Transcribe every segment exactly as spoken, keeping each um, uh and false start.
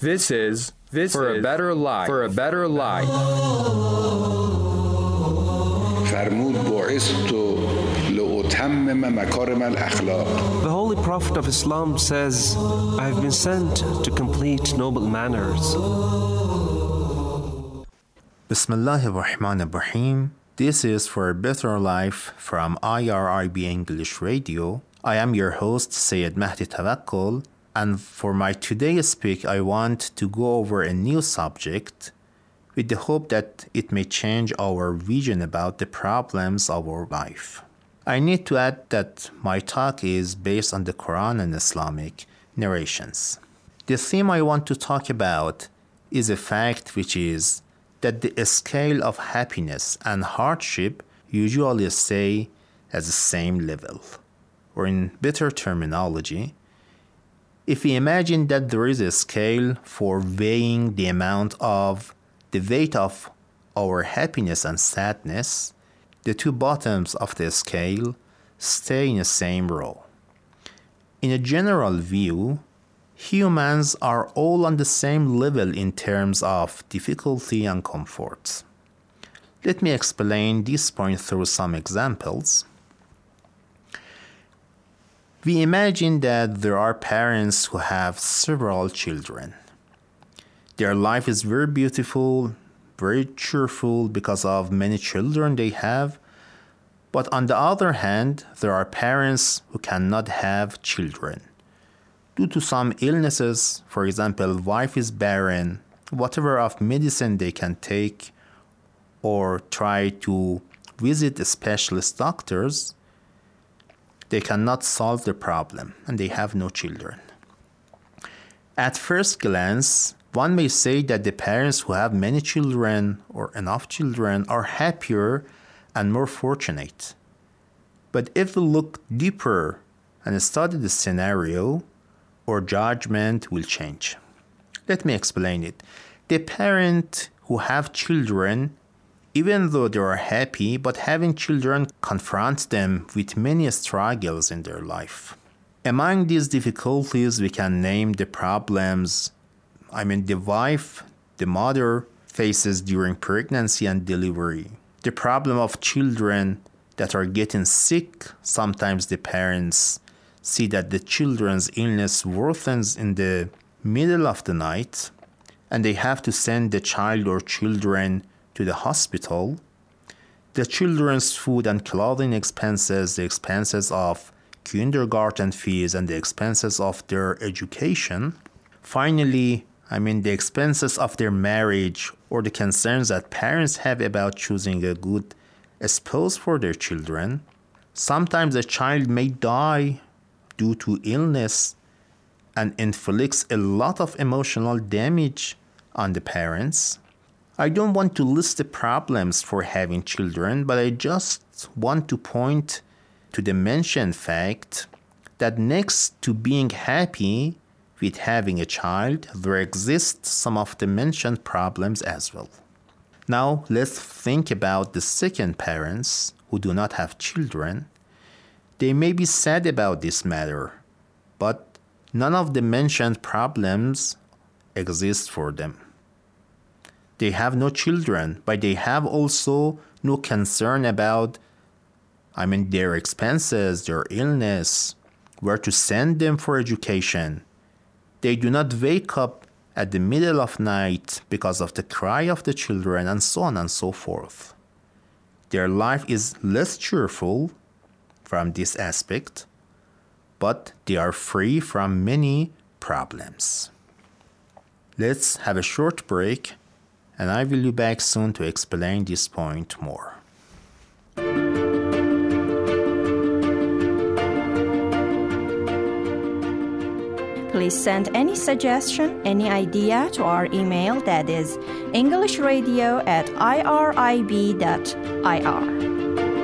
This is this for is a better life. For a better life. فرمود بعثت لأتمم مكارم الأخلاق. The Holy Prophet of Islam says, I have been sent to complete noble manners. Bismillahir Rahmanir Rahim. This is For a Better Life from I R I B English Radio. I am your host, Sayyid Mahdi Tawakkol, and for my today's speak, I want to go over a new subject with the hope that it may change our vision about the problems of our life. I need to add that my talk is based on the Quran and Islamic narrations. The theme I want to talk about is a fact, which is that the scale of happiness and hardship usually stay at the same level. Or in better terminology, if we imagine that there is a scale for weighing the amount of the weight of our happiness and sadness, the two bottoms of the scale stay in the same row. In a general view, humans are all on the same level in terms of difficulty and comfort. Let me explain this point through some examples. We imagine that there are parents who have several children. Their life is very beautiful, very cheerful because of many children they have. But on the other hand, there are parents who cannot have children. Due to some illnesses, for example, wife is barren, whatever of medicine they can take or try to visit specialist doctors, they cannot solve the problem and they have no children. At first glance, one may say that the parents who have many children or enough children are happier and more fortunate. But if we look deeper and study the scenario, our judgment will change. Let me explain it. The parent who have children, even though they are happy, but having children confronts them with many struggles in their life. Among these difficulties, we can name the problems, I mean the wife, the mother faces during pregnancy and delivery. The problem of children that are getting sick. Sometimes the parents see that the children's illness worsens in the middle of the night and they have to send the child or children to the hospital. The children's food and clothing expenses, the expenses of kindergarten fees and the expenses of their education. Finally, I mean the expenses of their marriage or the concerns that parents have about choosing a good spouse for their children. Sometimes a child may die due to illness and inflicts a lot of emotional damage on the parents. I don't want to list the problems for having children, but I just want to point to the mentioned fact that next to being happy with having a child, there exist some of the mentioned problems as well. Now let's think about the second parents who do not have children. They may be sad about this matter, but none of the mentioned problems exist for them. They have no children, but they have also no concern about, I mean, their expenses, their illness, where to send them for education. They do not wake up at the middle of night because of the cry of the children and so on and so forth. Their life is less cheerful from this aspect, but they are free from many problems. Let's have a short break, and I will be back soon to explain this point more. Please send any suggestion, any idea to our email, that is englishradio at irib dot ir.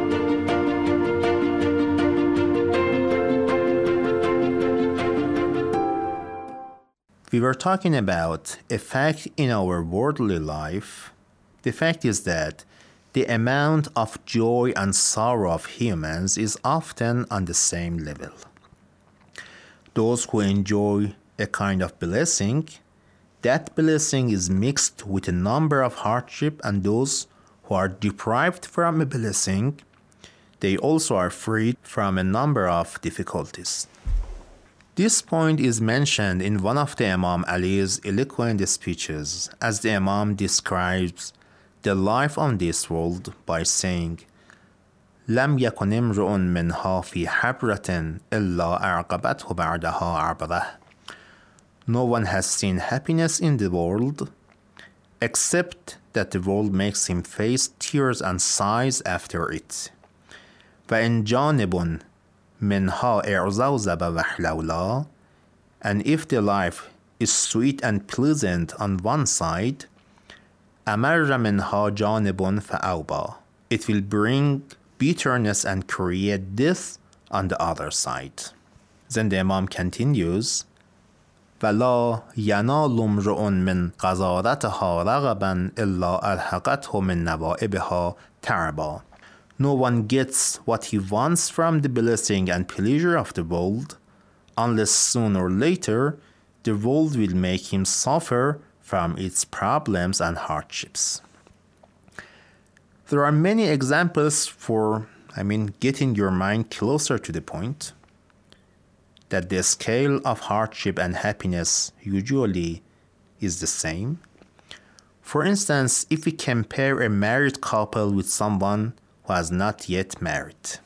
We were talking about a fact in our worldly life. The fact is that the amount of joy and sorrow of humans is often on the same level. Those who enjoy a kind of blessing, that blessing is mixed with a number of hardship, and those who are deprived from a blessing, they also are freed from a number of difficulties. This point is mentioned in one of the Imam Ali's eloquent speeches, as the Imam describes the life on this world by saying, لم يكن امرؤ منها في حبرة إلا أعقبته بعدها عربدة. No one has seen happiness in the world except that the world makes him face tears and sighs after it. فإن جانب منها إعزوزب وحلولا. And if the life is sweet and pleasant on one side, أمر منها جانب فأوبا. It will bring bitterness and create death on the other side. Then the Imam continues, ولا ينال امرؤ من غزارتها رغبا إلا ألحقته من نوائبها تعبا. No one gets what he wants from the blessing and pleasure of the world, unless sooner or later the world will make him suffer from its problems and hardships. There are many examples for, I mean, getting your mind closer to the point that the scale of hardship and happiness usually is the same. For instance, if we compare a married couple with someone who has not yet married.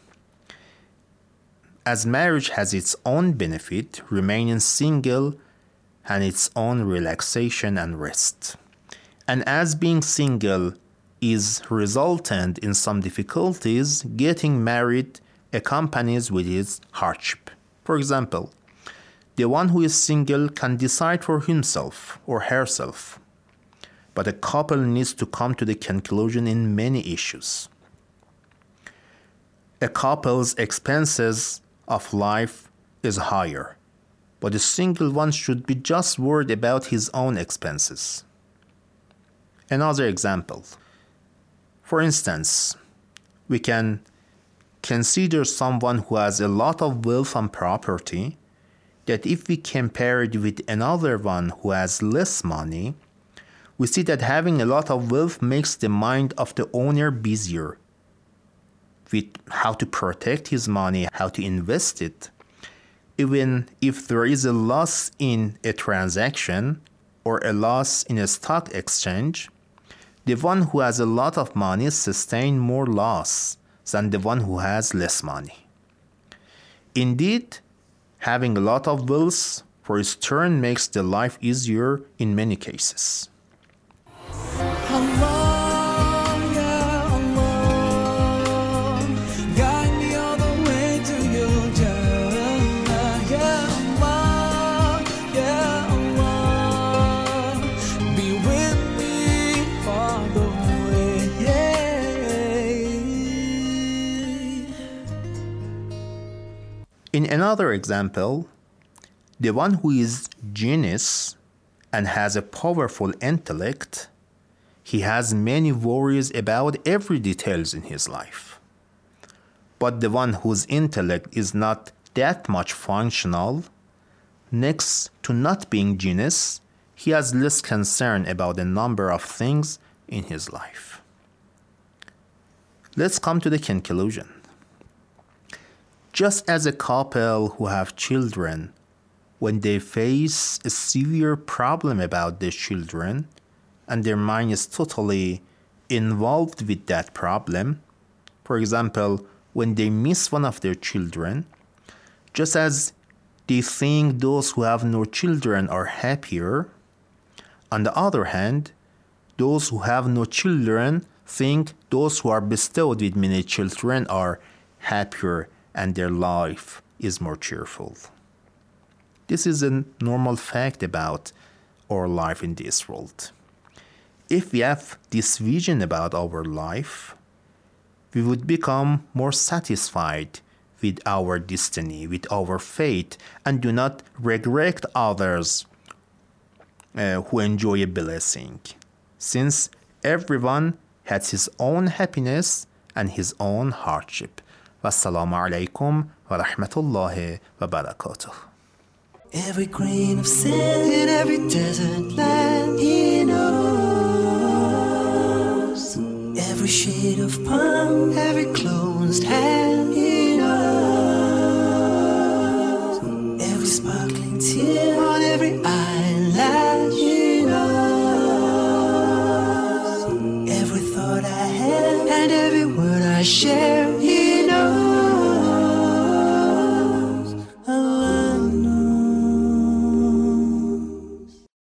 As marriage has its own benefit, remaining single has its own relaxation and rest. And as being single is resultant in some difficulties, getting married accompanies with its hardship. For example, the one who is single can decide for himself or herself, but a couple needs to come to the conclusion in many issues. A couple's expenses of life is higher, but the single one should be just worried about his own expenses. Another example. For instance, we can consider someone who has a lot of wealth and property, that if we compare it with another one who has less money, we see that having a lot of wealth makes the mind of the owner busier with how to protect his money, how to invest it. Even if there is a loss in a transaction or a loss in a stock exchange, the one who has a lot of money sustains more loss than the one who has less money. Indeed, having a lot of wealth for its turn makes the life easier in many cases. In another example, the one who is genius and has a powerful intellect, he has many worries about every details in his life. But the one whose intellect is not that much functional, next to not being genius, he has less concern about a number of things in his life. Let's come to the conclusion. Just as a couple who have children, when they face a severe problem about their children and their mind is totally involved with that problem, for example, when they miss one of their children, just as they think those who have no children are happier, on the other hand, those who have no children think those who are bestowed with many children are happier and their life is more cheerful. This is a normal fact about our life in this world. If we have this vision about our life, we would become more satisfied with our destiny, with our fate, and do not regret others uh, who enjoy a blessing, since everyone has his own happiness and his own hardship. Wassalamu alaikum wa rahmatullahi wa barakatuh. Every grain of sand in every desert land, He knows. Every shade of palm, every closed hand,